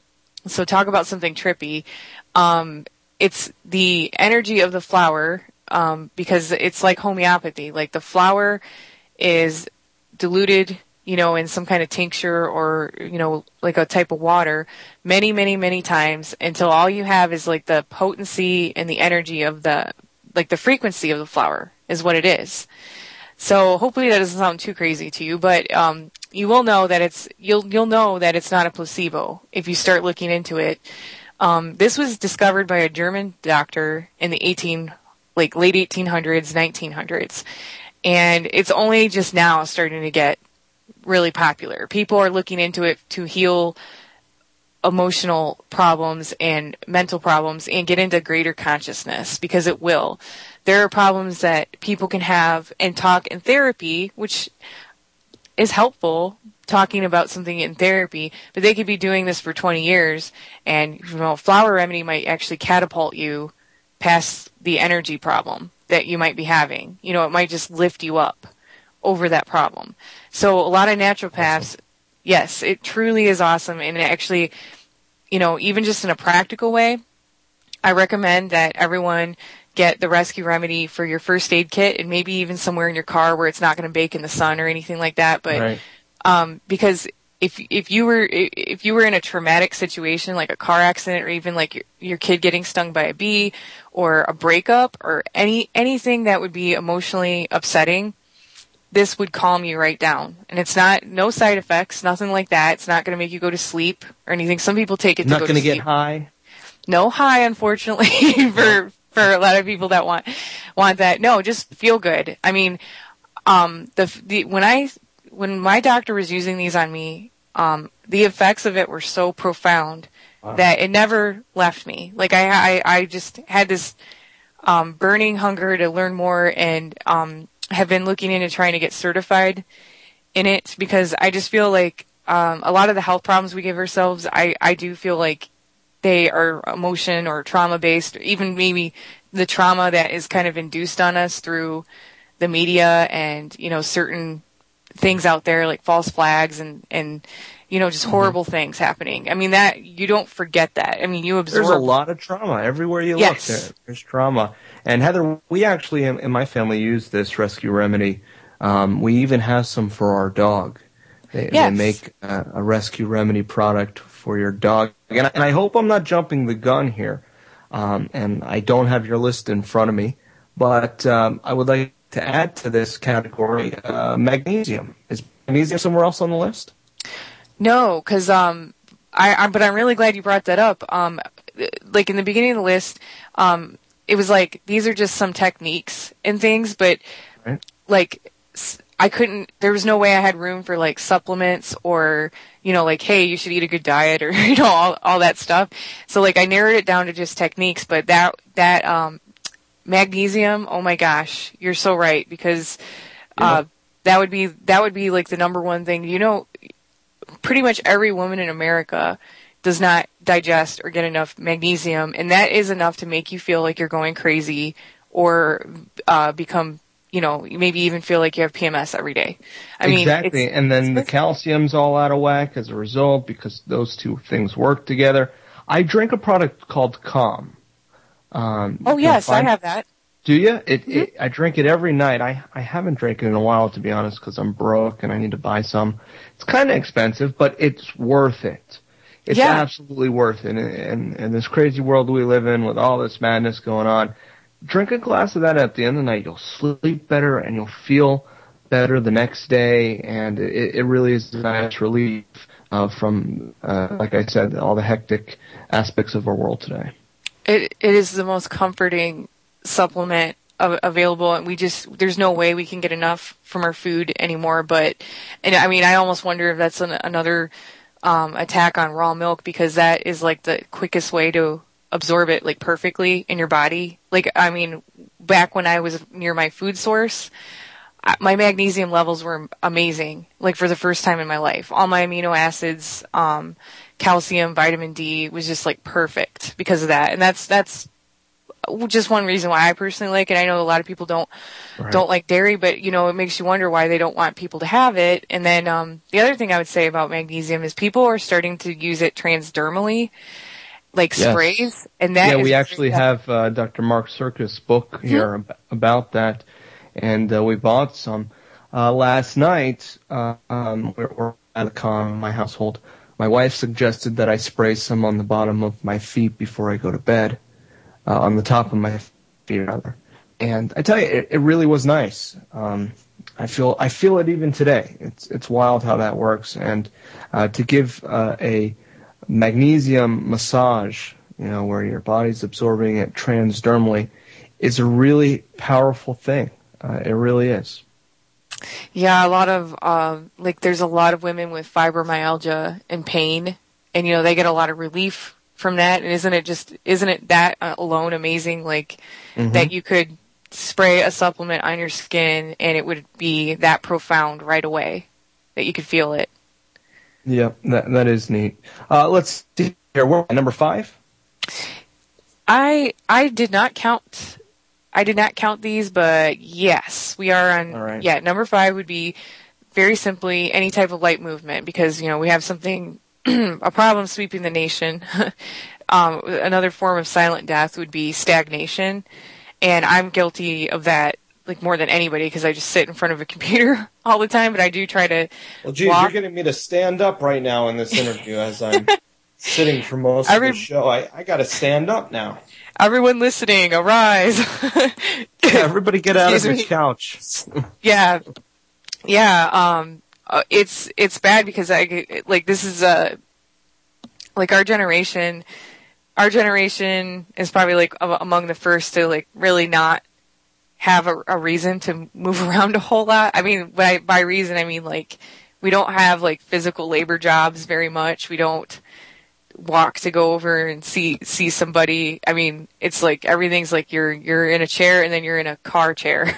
So talk about something trippy. Um, it's the energy of the flower, um, because it's like homeopathy. Like the flower is diluted, you know, in some kind of tincture or, you know, like a type of water many, many, many times until all you have is like the potency and the energy of the, like the frequency of the flower is what it is. So hopefully that doesn't sound too crazy to you, but, um, you will know that it's, you'll, you'll know that it's not a placebo if you start looking into it. Um, this was discovered by a German doctor in the eighteen, like late eighteen hundreds, nineteen hundreds. And it's only just now starting to get really popular. People are looking into it to heal emotional problems and mental problems and get into greater consciousness, because it will. There are problems that people can have and talk in therapy, which is helpful, talking about something in therapy, but they could be doing this for twenty years, and, you know, flower remedy might actually catapult you past the energy problem that you might be having. You know, it might just lift you up over that problem. So a lot of naturopaths, awesome. Yes, it truly is awesome. And actually, you know, even just in a practical way, I recommend that everyone get the Rescue Remedy for your first aid kit, and maybe even somewhere in your car where it's not going to bake in the sun or anything like that. But, right. um, because if, if you were, if you were in a traumatic situation, like a car accident, or even like your, your kid getting stung by a bee, or a breakup, or any, anything that would be emotionally upsetting, this would calm you right down. And it's not, no side effects, nothing like that. It's not going to make you go to sleep or anything. Some people take it to not go gonna to sleep. Not going to get high? No high, unfortunately, for, for a lot of people that want, want that. No, just feel good. I mean, um, the, the, when I, when my doctor was using these on me, um, the effects of it were so profound wow. that it never left me. Like I, I, I just had this, um, burning hunger to learn more, and, um, have been looking into trying to get certified in it, because I just feel like, um, a lot of the health problems we give ourselves, I, I do feel like they are emotion or trauma based, or even maybe the trauma that is kind of induced on us through the media and, you know, certain things out there like false flags and, and, you know, just horrible mm-hmm. things happening. I mean, that, you don't forget that. I mean, you absorb. There's a lot of trauma everywhere you yes. look. There, there's trauma. And Heather, we actually in, in my family use this Rescue Remedy. Um, we even have some for our dog. They, yes. they make a, a Rescue Remedy product for your dog. And I, and I hope I'm not jumping the gun here. Um, and I don't have your list in front of me, but um, I would like to add to this category uh, magnesium. Is magnesium somewhere else on the list? No, because um, I, I. But I'm really glad you brought that up. Um, like in the beginning of the list, um, it was like these are just some techniques and things, but right. like I couldn't. There was no way I had room for like supplements or, you know, like, hey, you should eat a good diet, or, you know, all all that stuff. So like I narrowed it down to just techniques. But that that um, magnesium, oh my gosh, you're so right, because uh, yeah. that would be that would be like the number one thing. You know. Pretty much every woman in America does not digest or get enough magnesium, and that is enough to make you feel like you're going crazy, or uh, become, you know, maybe even feel like you have P M S every day. I exactly. mean, exactly, and then the calcium's all out of whack as a result, because those two things work together. I drink a product called Calm. Um, oh yes, I have that. Do you? It, mm-hmm. it, I drink it every night. I, I haven't drank it in a while, to be honest, because I'm broke and I need to buy some. It's kind of expensive, but it's worth it. It's yeah. absolutely worth it. And in, in this crazy world we live in with all this madness going on, drink a glass of that at the end of the night. You'll sleep better and you'll feel better the next day. And it, it really is a nice relief uh, from, uh, like I said, all the hectic aspects of our world today. It It is the most comforting supplement available, and we just, there's no way we can get enough from our food anymore. But, and I mean, I almost wonder if that's an, another um attack on raw milk, because that is like the quickest way to absorb it like perfectly in your body. Like, I mean, back when I was near my food source, my magnesium levels were amazing, like for the first time in my life. All my amino acids, um calcium, vitamin D was just like perfect because of that. And that's that's just one reason why I personally like it. I know a lot of people don't Right. don't like dairy, but you know, it makes you wonder why they don't want people to have it. And then um the other thing I would say about magnesium is people are starting to use it transdermally, like Yes. sprays, and that yeah, is we actually have uh, Doctor Mark Circus' book here ab- about that, and uh, we bought some uh, last night. Uh, um, we're, we're at a con in my household. My wife suggested that I spray some on the bottom of my feet before I go to bed, uh, on the top of my feet rather. And I tell you, it, it really was nice. Um, I feel I feel it even today. It's it's wild how that works. And uh, to give uh, a magnesium massage, you know, where your body's absorbing it transdermally, is a really powerful thing. Uh, it really is. Yeah, a lot of, um, like, there's a lot of women with fibromyalgia and pain, and, you know, they get a lot of relief from that. And isn't it just, isn't it that alone amazing? Like, Mhm. that you could spray a supplement on your skin and it would be that profound right away, that you could feel it. Yeah, that that is neat. Uh, let's see here. We're at number five. I, I did not count, I did not count these, but yes, we are on, All right. yeah, number five would be very simply any type of light movement, because, you know, we have something, a problem sweeping the nation. um, another form of silent death would be stagnation. And I'm guilty of that, like, more than anybody, because I just sit in front of a computer all the time, but I do try to Well, geez, walk. you're getting me to stand up right now in this interview as I'm sitting for most Every- of the show. I, I got to stand up now. Everyone listening, arise. Yeah, everybody get out of Excuse the me. couch. Yeah, yeah. Um, uh, it's it's bad because I like this is uh like our generation. Our generation is probably like a- among the first to like really not have a, a reason to move around a whole lot. I mean, by by reason I mean like we don't have like physical labor jobs very much. We don't walk to go over and see see somebody. I mean, it's like everything's like you're you're in a chair and then you're in a car chair.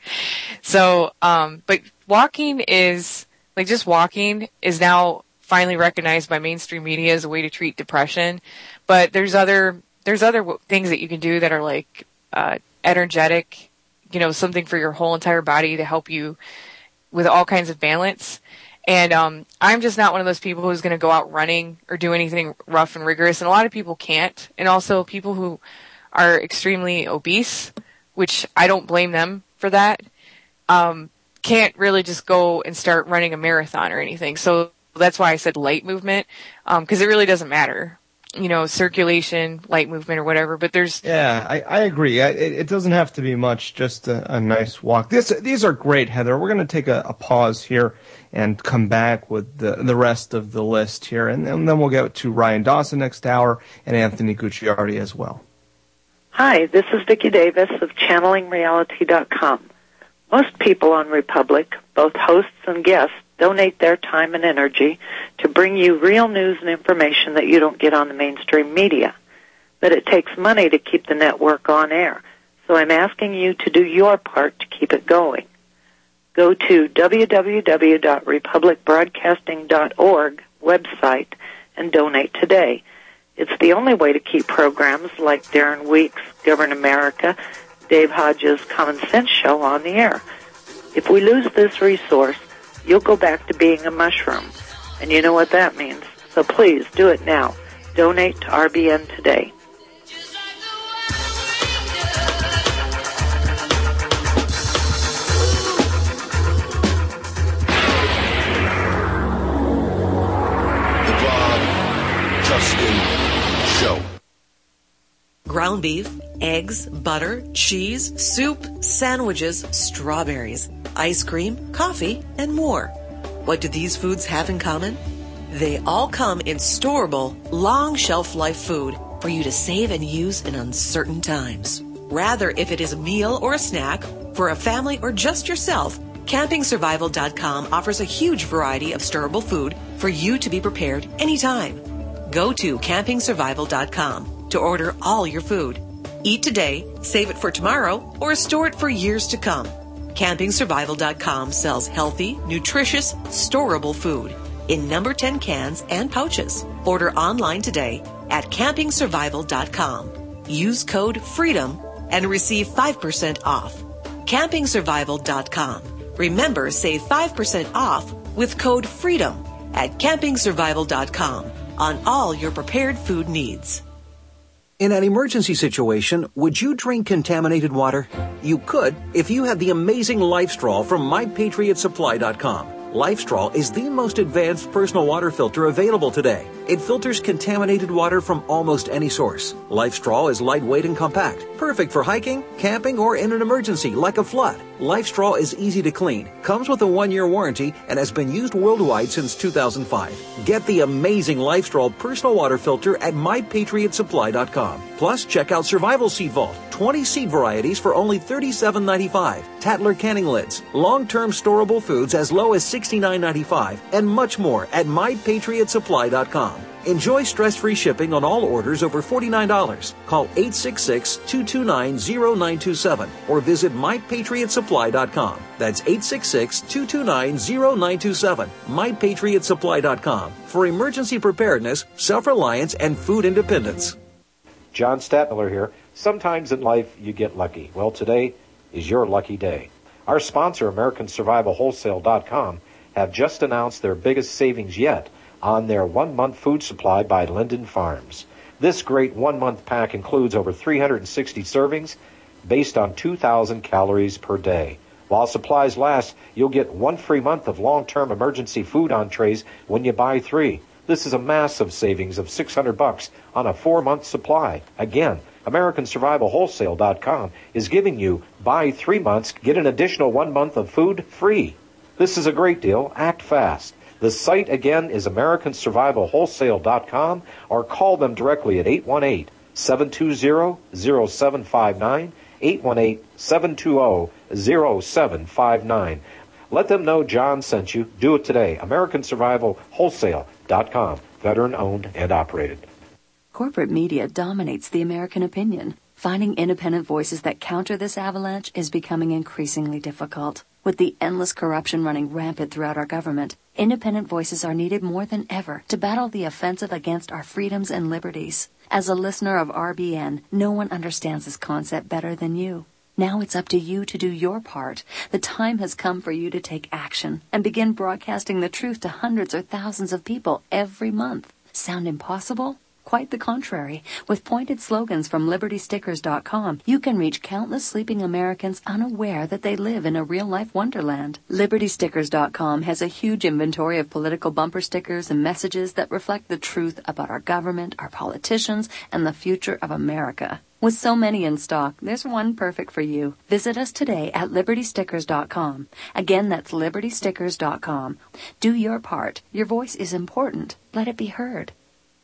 So, um, but walking is like just walking is now finally recognized by mainstream media as a way to treat depression. But there's other there's other w- things that you can do that are like uh, energetic, you know, something for your whole entire body to help you with all kinds of balance. And um, I'm just not one of those people who's going to go out running or do anything rough and rigorous. And a lot of people can't. And also people who are extremely obese, which I don't blame them for that, um, can't really just go and start running a marathon or anything. So that's why I said light movement, because it really doesn't matter. You know, circulation, light movement, or whatever. But there's Yeah, I, I agree. I, it, it doesn't have to be much, just a, a nice walk. This, these are great, Heather. We're going to take a, a pause here and come back with the, the rest of the list here. And, and then we'll get to Ryan Dawson next hour and Anthony Gucciardi as well. Hi, this is Vicki Davis of channeling reality dot com. Most people on Republic, both hosts and guests, donate their time and energy to bring you real news and information that you don't get on the mainstream media. But it takes money to keep the network on air, so I'm asking you to do your part to keep it going. Go to w w w dot republic broadcasting dot org website and donate today. It's the only way to keep programs like Darren Weeks' Govern America, Dave Hodges' Common Sense Show on the air. If we lose this resource, you'll go back to being a mushroom. And you know what that means. So please, do it now. Donate to R B N today. The Bob Tuskin Show. Ground beef, eggs, butter, cheese, soup, sandwiches, strawberries, ice cream, coffee, and more. What do these foods have in common? They all come in storable, long shelf life food for you to save and use in uncertain times. Rather, if it is a meal or a snack, for a family or just yourself, camping survival dot com offers a huge variety of storable food for you to be prepared anytime. Go to camping survival dot com to order all your food. Eat today, save it for tomorrow, or store it for years to come. camping survival dot com sells healthy, nutritious, storable food in number ten cans and pouches. Order online today at camping survival dot com. Use code FREEDOM and receive five percent off. camping survival dot com. Remember, save five percent off with code FREEDOM at camping survival dot com on all your prepared food needs. In an emergency situation, would you drink contaminated water? You could if you had the amazing LifeStraw from my patriot supply dot com. LifeStraw is the most advanced personal water filter available today. It filters contaminated water from almost any source. LifeStraw is lightweight and compact, perfect for hiking, camping, or in an emergency like a flood. LifeStraw is easy to clean, comes with a one-year warranty, and has been used worldwide since two thousand five. Get the amazing LifeStraw personal water filter at my patriot supply dot com. Plus, check out Survival Seed Vault, twenty seed varieties for only thirty-seven ninety-five, Tatler canning lids, long-term storable foods as low as sixty-nine ninety-five, and much more at my patriot supply dot com. Enjoy stress-free shipping on all orders over forty-nine dollars. Call eight six six, two two nine, zero nine two seven or visit my patriot supply dot com. That's eight six six, two two nine, zero nine two seven. my patriot supply dot com for emergency preparedness, self-reliance, and food independence. John Stadtmiller here. Sometimes in life you get lucky. Well, today is your lucky day. Our sponsor, American Survival Wholesale dot com, have just announced their biggest savings yet on their one-month food supply by Linden Farms. This great one-month pack includes over three hundred sixty servings based on two thousand calories per day. While supplies last, you'll get one free month of long-term emergency food entrees when you buy three. This is a massive savings of six hundred bucks on a four-month supply. Again, American Survival Wholesale dot com is giving you buy three months, get an additional one month of food free. This is a great deal. Act fast. The site again is American Survival Wholesale dot com or call them directly at eight one eight, seven two zero, zero seven five nine, eight one eight, seven two zero, zero seven five nine. Let them know John sent you. Do it today. American Survival Wholesale dot com. Veteran owned and operated. Corporate media dominates the American opinion. Finding independent voices that counter this avalanche is becoming increasingly difficult. With the endless corruption running rampant throughout our government, independent voices are needed more than ever to battle the offensive against our freedoms and liberties. As a listener of R B N, no one understands this concept better than you. Now it's up to you to do your part. The time has come for you to take action and begin broadcasting the truth to hundreds or thousands of people every month. Sound impossible? Quite the contrary. With pointed slogans from Liberty Stickers dot com, you can reach countless sleeping Americans unaware that they live in a real-life wonderland. Liberty Stickers dot com has a huge inventory of political bumper stickers and messages that reflect the truth about our government, our politicians, and the future of America. With so many in stock, there's one perfect for you. Visit us today at Liberty Stickers dot com. Again, that's Liberty Stickers dot com. Do your part. Your voice is important. Let it be heard.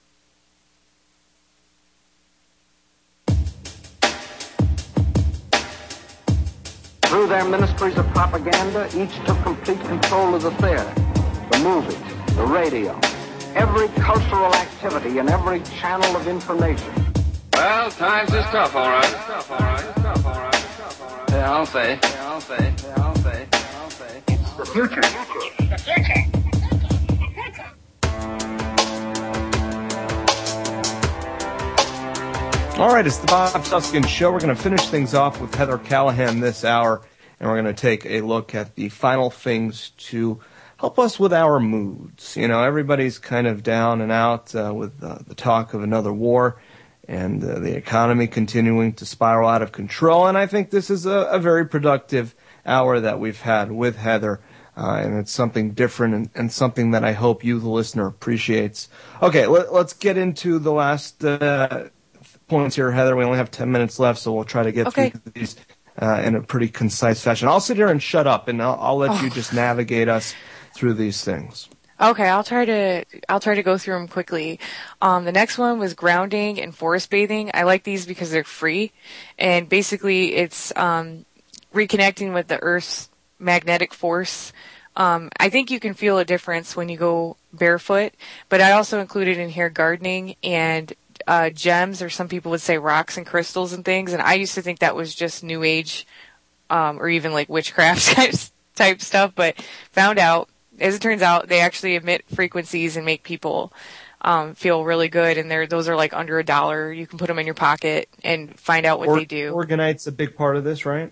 Through their ministries of propaganda, each took complete control of the theater, the movies, the radio, every cultural activity and every channel of information. Well, times is tough, all right. Tough, all right. Tough, all right. Tough, all right. Yeah, I'll say. Yeah, I'll say. Yeah, I'll say. Yeah, I'll say. It's the future. The future. All right, it's the Bob Suskin Show. We're going to finish things off with Heather Callahan this hour, and we're going to take a look at the final things to help us with our moods. You know, everybody's kind of down and out uh, with uh, the talk of another war and uh, the economy continuing to spiral out of control, and I think this is a, a very productive hour that we've had with Heather. Uh, and it's something different and, and something that I hope you, the listener, appreciates. Okay, let, let's get into the last uh, points here, Heather. We only have ten minutes left, so we'll try to get okay. through these uh, in a pretty concise fashion. I'll sit here and shut up, and I'll, I'll let oh. you just navigate us through these things. Okay, I'll try to I'll try to go through them quickly. Um, the next one was grounding and forest bathing. I like these because they're free, and basically it's um, reconnecting with the Earth's magnetic force. Um, I think you can feel a difference when you go barefoot, but I also included in here gardening and Uh, gems, or some people would say rocks and crystals and things, and I used to think that was just new age, um, or even like witchcraft type stuff, but found out, as it turns out, they actually emit frequencies and make people um, feel really good, and they're those are like under a dollar. You can put them in your pocket and find out what or- they do. Orgonite's a big part of this, right?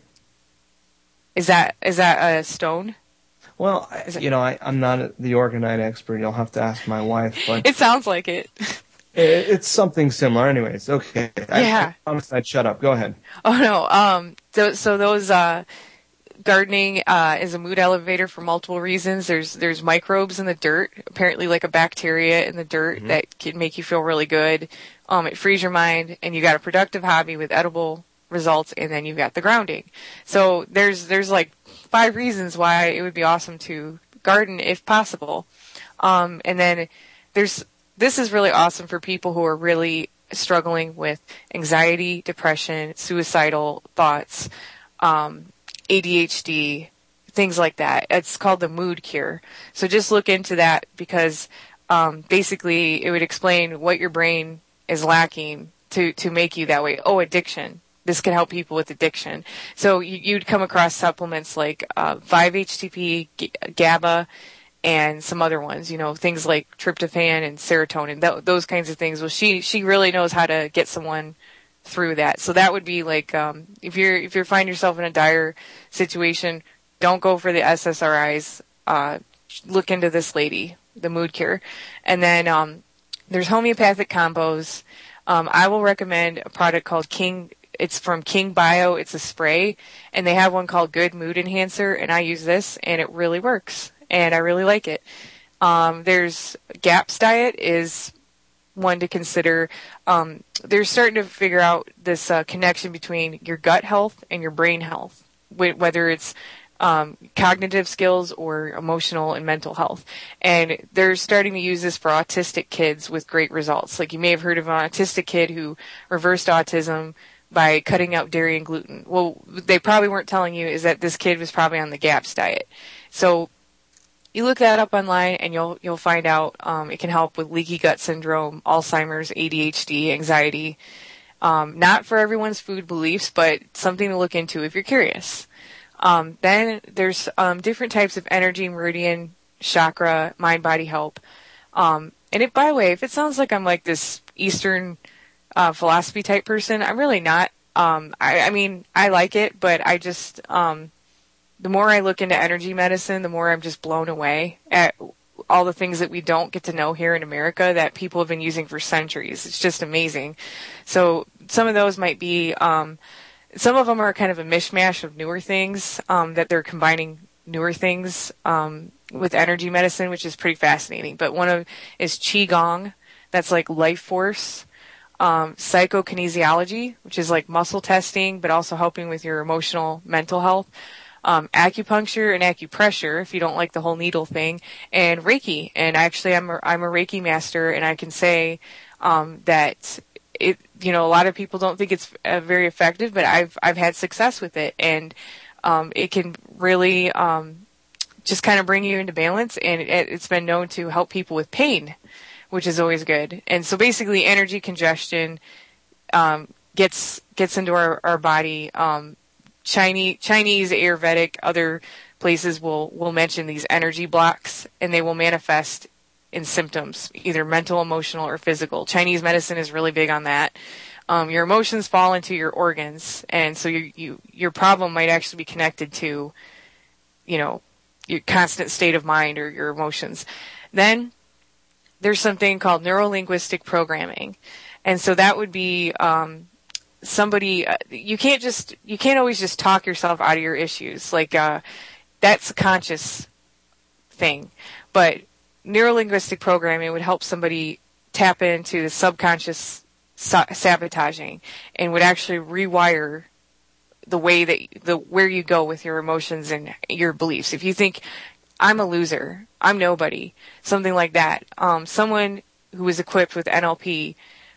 Is that is that a stone? Well, I, you know, I, I'm not a, the Orgonite expert. You'll have to ask my wife. But it sounds like it. it. It's something similar. Anyways, okay. Yeah. I, I promised I'd shut up. Go ahead. Oh, no. Um, so, so those, uh, gardening, uh, is a mood elevator for multiple reasons. There's, there's microbes in the dirt, apparently like a bacteria in the dirt mm-hmm. that can make you feel really good. Um, it frees your mind, and you got a productive hobby with edible results, and then you've got the grounding. So there's, there's like five reasons why it would be awesome to garden if possible. Um, and then there's, this is really awesome for people who are really struggling with anxiety, depression, suicidal thoughts, um, A D H D, things like that. It's called the mood cure. So just look into that, because um, basically it would explain what your brain is lacking to, to make you that way. Oh, addiction. This can help people with addiction. So you, you'd come across supplements like uh, five H T P, G- GABA, and some other ones, you know, things like tryptophan and serotonin, th- those kinds of things. Well, she, she really knows how to get someone through that. So that would be like, um, if you're, if you find yourself in a dire situation, don't go for the S S R Is, uh, look into this lady, the mood cure. And then, um, there's homeopathic combos. Um, I will recommend a product called King. It's from King Bio. It's a spray, and they have one called Good Mood Enhancer, and I use this, and it really works, and I really like it. Um, there's GAPS diet is one to consider. Um, they're starting to figure out this uh, connection between your gut health and your brain health, whether it's um, cognitive skills or emotional and mental health. And they're starting to use this for autistic kids with great results. Like, you may have heard of an autistic kid who reversed autism by cutting out dairy and gluten. Well, they probably weren't telling you is that this kid was probably on the GAPS diet. So you look that up online, and you'll you'll find out um, it can help with leaky gut syndrome, Alzheimer's, A D H D, anxiety. Um, not for everyone's food beliefs, but something to look into if you're curious. Um, then there's um, different types of energy, meridian, chakra, mind, body help. Um, and it, by the way, if it sounds like I'm like this Eastern uh, philosophy type person, I'm really not. Um, I, I mean, I like it, but I just, um, the more I look into energy medicine, the more I'm just blown away at all the things that we don't get to know here in America that people have been using for centuries. It's just amazing. So some of those might be, um, some of them are kind of a mishmash of newer things, um, that they're combining newer things, um, with energy medicine, which is pretty fascinating. But one of is Qigong. That's like life force. Um, psychokinesiology, which is like muscle testing, but also helping with your emotional, mental health. Um, acupuncture and acupressure, if you don't like the whole needle thing, and Reiki. And actually, I'm a, I'm a Reiki master, and I can say, um, that it, you know, a lot of people don't think it's uh, very effective, but I've, I've had success with it. And, um, it can really, um, just kind of bring you into balance. And it, it's been known to help people with pain, which is always good. And so basically energy congestion, um, gets, gets into our, our body. Um, Chinese, Chinese, Ayurvedic, other places will, will mention these energy blocks, and they will manifest in symptoms, either mental, emotional, or physical. Chinese medicine is really big on that. Um, your emotions fall into your organs, and so you, you, your problem might actually be connected to, you know, your constant state of mind or your emotions. Then there's something called neuro-linguistic programming, and so that would be, um, somebody, uh, you can't just, you can't always just talk yourself out of your issues. Like, uh, that's a conscious thing. But neuro-linguistic programming would help somebody tap into the subconscious sa- sabotaging and would actually rewire the way that, the, where you go with your emotions and your beliefs. If you think, I'm a loser, I'm nobody, something like that, um, someone who is equipped with N L P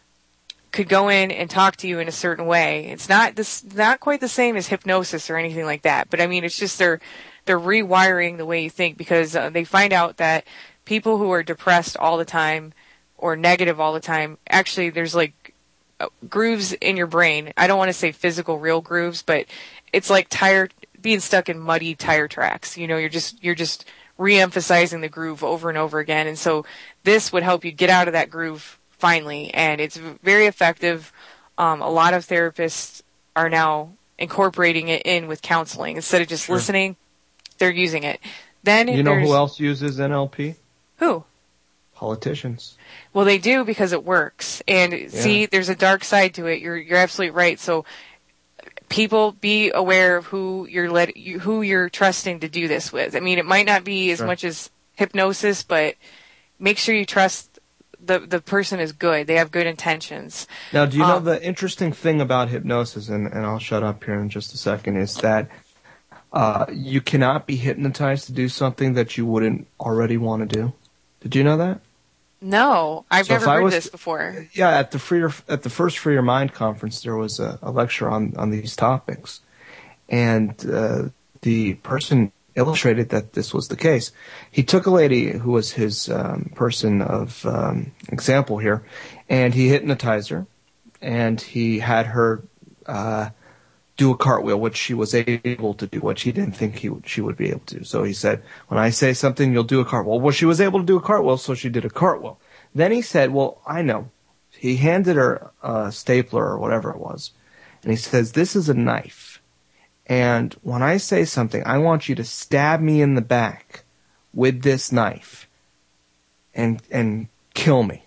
could go in and talk to you in a certain way. It's not this, not quite the same as hypnosis or anything like that, but I mean, it's just they're, they're rewiring the way you think, because uh, they find out that people who are depressed all the time or negative all the time, actually there's like uh, grooves in your brain. I don't want to say physical, real grooves, but it's like tire, being stuck in muddy tire tracks. You know, you're just, you're just re-emphasizing the groove over and over again. And so this would help you get out of that groove finally. And it's very effective. Um, a lot of therapists are now incorporating it in with counseling. Instead of just Sure. listening, they're using it. Then You know there's- who else uses N L P? Who? Politicians. Well, they do because it works. And see, there's a dark side to it. You're you're absolutely right. So people, be aware of who you're let you, who you're trusting to do this with. I mean, it might not be as Sure. much as hypnosis, but make sure you trust the the person is good. They have good intentions. Now, do you know Um, the interesting thing about hypnosis, and, and I'll shut up here in just a second, is that uh, you cannot be hypnotized to do something that you wouldn't already want to do. Did you know that? No, I've So if never I heard was- this before. Yeah, at the free at the first Free Your Mind conference, there was a, a lecture on, on these topics, and uh, the person illustrated that this was the case. He took a lady who was his um, person of um, example here, and he hypnotized her, and he had her uh, do a cartwheel, which she was able to do, which he didn't think he would, she would be able to. So he said, when I say something, you'll do a cartwheel. Well, she was able to do a cartwheel, so she did a cartwheel. Then he said, well, I know. He handed her a stapler or whatever it was, and he says, this is a knife. And when I say something, I want you to stab me in the back with this knife and and kill me.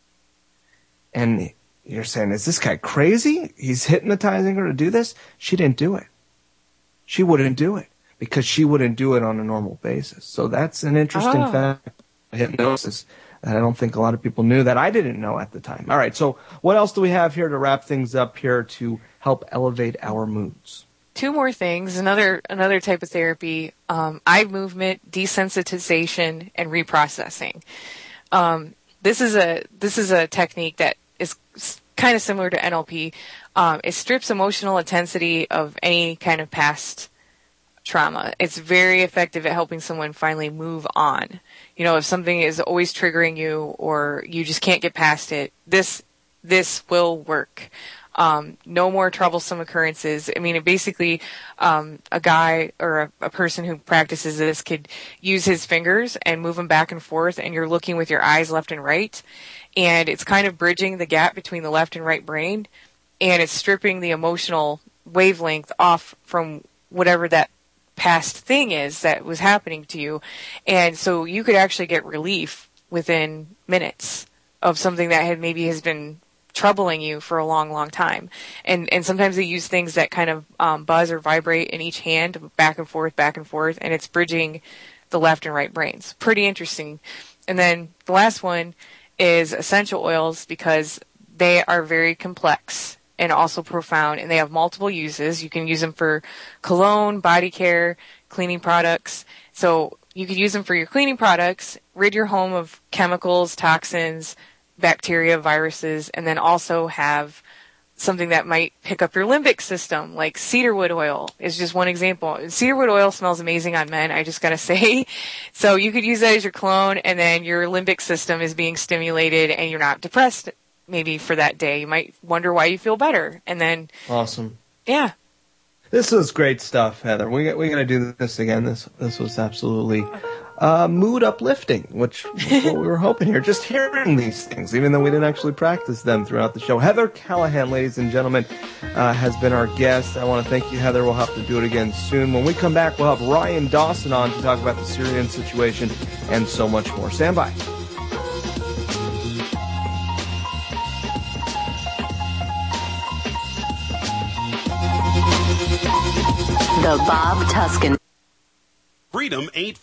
And you're saying, is this guy crazy? He's hypnotizing her to do this? She didn't do it. She wouldn't do it because she wouldn't do it on a normal basis. So that's an interesting Oh. fact of hypnosis that I don't think a lot of people knew, that I didn't know at the time. All right, so what else do we have here to wrap things up here to help elevate our moods? Two more things. Another another type of therapy: um, eye movement, desensitization, and reprocessing. Um, this is a this is a technique that is kind of similar to N L P. Um, it strips emotional intensity of any kind of past trauma. It's very effective at helping someone finally move on. You know, if something is always triggering you or you just can't get past it, this this will work. Um, no more troublesome occurrences. I mean, it basically, um, a guy or a, a person who practices this could use his fingers and move them back and forth, and you're looking with your eyes left and right, and it's kind of bridging the gap between the left and right brain, and it's stripping the emotional wavelength off from whatever that past thing is that was happening to you. And so you could actually get relief within minutes of something that had maybe has been troubling you for a long, long time. And and sometimes they use things that kind of um, buzz or vibrate in each hand, back and forth, back and forth, and it's bridging the left and right brains. Pretty interesting. And then the last one is essential oils, because they are very complex and also profound, and they have multiple uses. You can use them for cologne, body care, cleaning products. So you could use them for your cleaning products, rid your home of chemicals, toxins, bacteria, viruses, and then also have something that might pick up your limbic system, like cedarwood oil is just one example. Cedarwood oil smells amazing on men, I just gotta say. So you could use that as your cologne, and then your limbic system is being stimulated and you're not depressed maybe for that day. You might wonder why you feel better. And then, Awesome. yeah. This was great stuff, Heather. We we got to do this again. This this was absolutely uh, mood uplifting, which was what we were hoping here. Just hearing these things, even though we didn't actually practice them throughout the show. Heather Callahan, ladies and gentlemen, uh, has been our guest. I want to thank you, Heather. We'll have to do it again soon. When we come back, we'll have Ryan Dawson on to talk about the Syrian situation and so much more. Stand by. The Bob Tuskin Freedom ain't